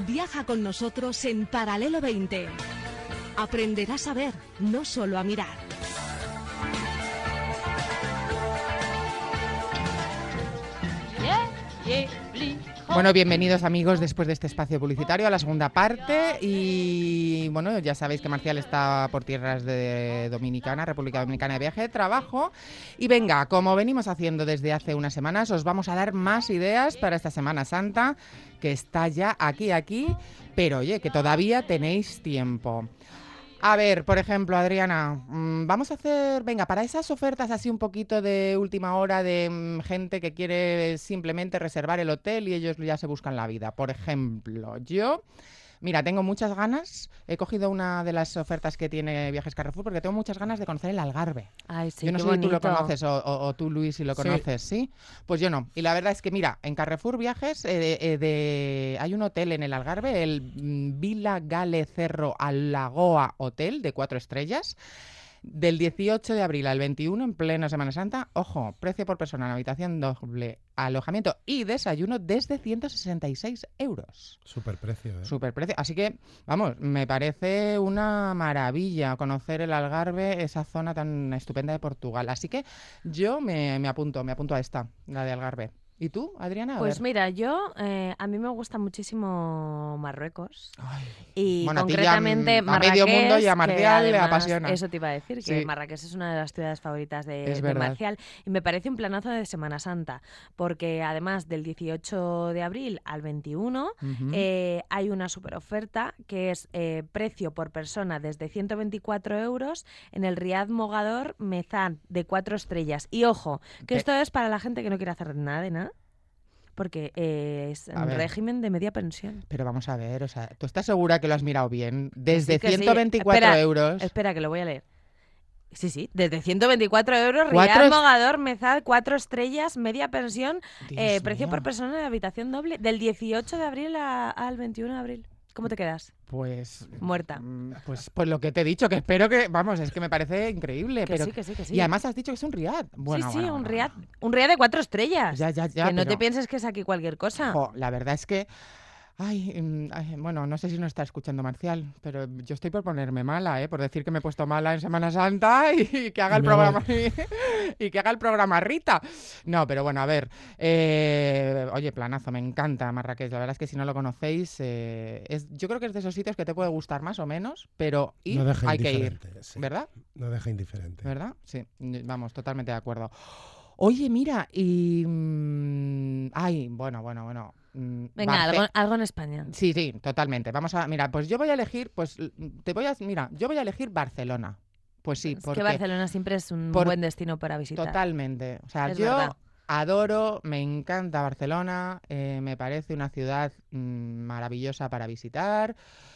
Viaja con nosotros en Paralelo 20. Aprenderás a ver, no solo a mirar. Bueno, bienvenidos amigos después de este espacio publicitario a la segunda parte y bueno, ya sabéis que Marcial está por tierras de Dominicana, República Dominicana de viaje de trabajo y venga, como venimos haciendo desde hace unas semanas, os vamos a dar más ideas para esta Semana Santa que está ya aquí, pero oye, que todavía tenéis tiempo. A ver, por ejemplo, Adriana, vamos a hacer, venga, para esas ofertas así un poquito de última hora de gente que quiere simplemente reservar el hotel y ellos ya se buscan la vida. Por ejemplo, mira, tengo muchas ganas, he cogido una de las ofertas que tiene Viajes Carrefour porque tengo muchas ganas de conocer el Algarve. Ay, sí, yo no qué sé bonito. si tú lo conoces o tú, Luis, si lo conoces, ¿sí? Pues yo no. Y la verdad es que, mira, en Carrefour Viajes hay un hotel en el Algarve, el Vila Gale Cerro Alagoa Hotel, de 4 estrellas. Del 18 de abril al 21, en plena Semana Santa, ojo, precio por persona en habitación doble, alojamiento y desayuno desde 166 euros. Superprecio, ¿eh? Superprecio. Así que, vamos, me parece una maravilla conocer el Algarve, esa zona tan estupenda de Portugal. Así que yo me apunto a esta, la de Algarve. ¿Y tú, Adriana? Pues mira, yo a mí me gusta muchísimo Marruecos. Ay, y bueno, concretamente a Marrakech, medio mundo y a que Marcial le además, apasiona. eso te iba a decir, que Sí. Marrakech es una de las ciudades favoritas de verdad. Marcial y me parece un planazo de Semana Santa, porque además del 18 de abril al 21 Ujú. hay una super oferta que es precio por persona desde 124 euros en el Riad Mogador Mezán de 4 estrellas. Y ojo, que esto es para la gente que no quiere hacer nada de nada, porque es A un ver. régimen de media pensión. Pero vamos a ver, o sea, ¿tú estás segura que lo has mirado bien? Desde Que sí. 124 Espera, euros. Espera, que lo voy a leer. Sí, desde 124 euros, Cuatro Riad es- Mogador Mezán, 4 estrellas, media pensión, Dios precio mío. por persona de habitación doble, del 18 de abril al 21 de abril. ¿Cómo te quedas? Pues Muerta. Pues lo que te he dicho, que espero que, vamos, es que me parece increíble. Que pero sí, que sí, que sí. Y además has dicho que es un Riad. Bueno, sí, bueno, un bueno. Riad de 4 estrellas. Ya, que no te pero- pienses que es aquí cualquier cosa. Jo, la verdad es que, bueno, no sé si nos está escuchando Marcial, pero yo estoy por ponerme mala, por decir que me he puesto mala en Semana Santa y que haga el Me programa y que haga el programa Rita. No, pero bueno, a ver, oye, planazo, me encanta Marrakech. La verdad es que si no lo conocéis, yo creo que es de esos sitios que te puede gustar más o menos, pero No deja hay que ir, indiferente, sí. ¿verdad? No deja indiferente. ¿Verdad? Sí, vamos, totalmente de acuerdo. Oye, mira, y... bueno. Venga, Barce- algo en España. Sí, totalmente. Vamos a... Mira, pues yo voy a elegir, yo voy a elegir Barcelona. Pues sí, Es porque... que Barcelona siempre es un buen destino para visitar. Totalmente. O sea, Es yo verdad. adoro, me encanta Barcelona, me parece una ciudad maravillosa para visitar.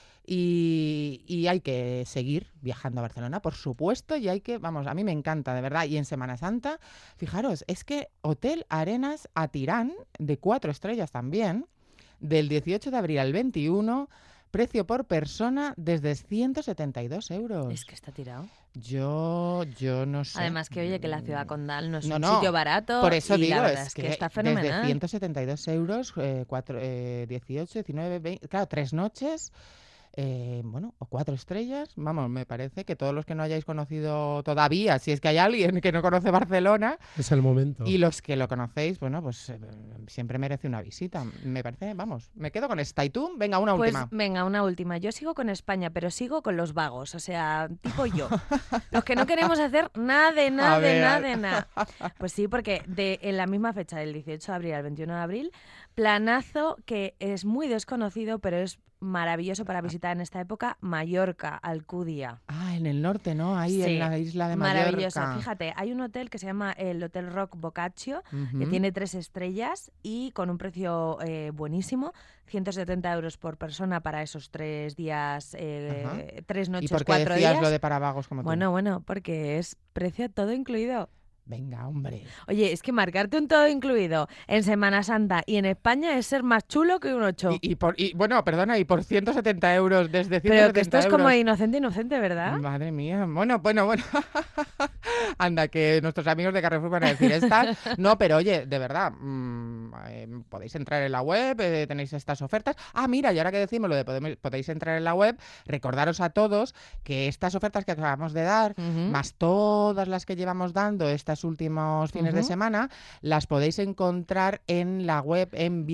Y hay que seguir viajando a Barcelona, por supuesto, y hay que, vamos, a mí me encanta, de verdad. Y en Semana Santa, fijaros, es que Hotel Arenas a Tirán, de 4 estrellas también, del 18 de abril al 21, precio por persona desde 172 euros. Es que está tirado. Yo no sé. Además que, oye, que la ciudad condal no es un No, sitio barato. por eso y digo, la verdad es que está fenomenal. desde 172 euros, 18, 19, 20, claro, 3 noches, o 4 estrellas. Vamos, me parece que todos los que no hayáis conocido todavía, si es que hay alguien que no conoce Barcelona, Es el momento. y los que lo conocéis, bueno, pues siempre merece una visita. Me parece, vamos, me quedo con esta. ¿Y tú? Venga, una Pues última. venga, una última. Yo sigo con España, pero sigo con los vagos, o sea, tipo yo. Los que no queremos hacer nada de nada, A de ver. nada, de nada. Pues sí, porque en la misma fecha, del 18 de abril al 21 de abril, planazo que es muy desconocido, pero es maravilloso para visitar en esta época, Mallorca, Alcudia. En el norte, ¿no? Ahí Sí, en la isla de Mallorca. maravilloso. Fíjate, hay un hotel que se llama el Hotel Rock Boccaccio, que Ujú. tiene 3 estrellas y con un precio buenísimo, 170 euros por persona para esos 3 días, Ajá. 3 ¿Y noches, por qué 4 decías días. lo de para vagos como tú? Bueno, porque es precio todo incluido. Venga, hombre. Oye, es que marcarte un todo incluido en Semana Santa y en España es ser más chulo que un 8. Bueno, perdona, y por 170 euros, desde 170 Pero que esto es como euros. inocente, ¿verdad? Madre mía. Bueno. Anda, que nuestros amigos de Carrefour van a decir estas. No, pero oye, de verdad, podéis entrar en la web, tenéis estas ofertas. Ah, mira, y ahora que decimos lo de podéis entrar en la web, recordaros a todos que estas ofertas que acabamos de dar, más todas las que llevamos dando estos últimos fines de semana, las podéis encontrar en la web en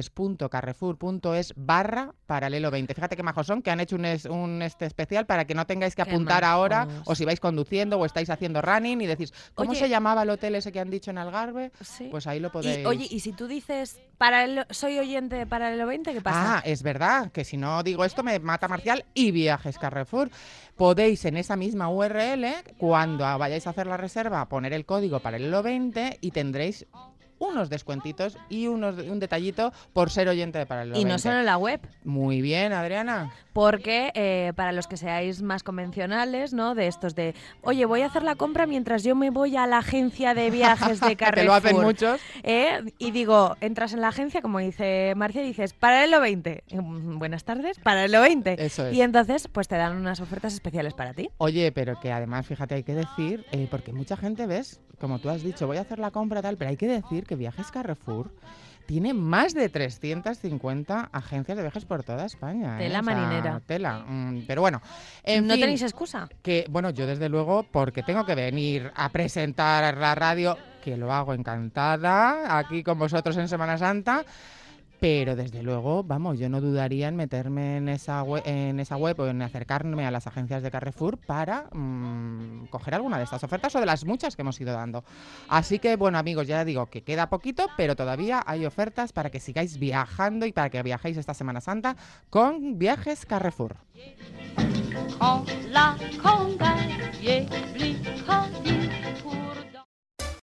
viajes.carrefour.es/paralelo20. Fíjate qué majos son, que han hecho un especial para que no tengáis que apuntar ahora, o si vais conduciendo o estáis haciendo running y decís, ¿cómo se llamaba el hotel ese que han dicho en Algarve? Sí. Pues ahí lo podéis... Y si tú dices, soy oyente de Paralelo 20, ¿qué pasa? Ah, es verdad, que si no digo esto me mata Marcial y Viajes Carrefour. Podéis en esa misma URL, cuando vayáis a hacer la reserva, poner el código Paralelo20 y tendréis unos descuentitos y un detallito por ser oyente de Paralelo 20. Y no solo en la web. Muy bien, Adriana. Porque para los que seáis más convencionales, ¿no? De estos de, oye, voy a hacer la compra mientras yo me voy a la agencia de viajes de Carrefour. Que lo hacen muchos. Y digo, entras en la agencia, como dice Marcia, y dices, Paralelo 20. Buenas tardes, Paralelo 20. Eso es. Y entonces, pues te dan unas ofertas especiales para ti. Oye, pero que además, fíjate, hay que decir, porque mucha gente, ves, como tú has dicho, voy a hacer la compra tal, pero hay que decir que Viajes Carrefour tiene más de 350 agencias de viajes por toda España. Tela marinera. Tela. Pero bueno, ¿No tenéis excusa? Que, bueno, yo desde luego, porque tengo que venir a presentar la radio, que lo hago encantada, aquí con vosotros en Semana Santa. Pero desde luego, vamos, yo no dudaría en meterme en esa web o en acercarme a las agencias de Carrefour para coger alguna de estas ofertas o de las muchas que hemos ido dando. Así que, bueno, amigos, ya digo que queda poquito, pero todavía hay ofertas para que sigáis viajando y para que viajéis esta Semana Santa con Viajes Carrefour.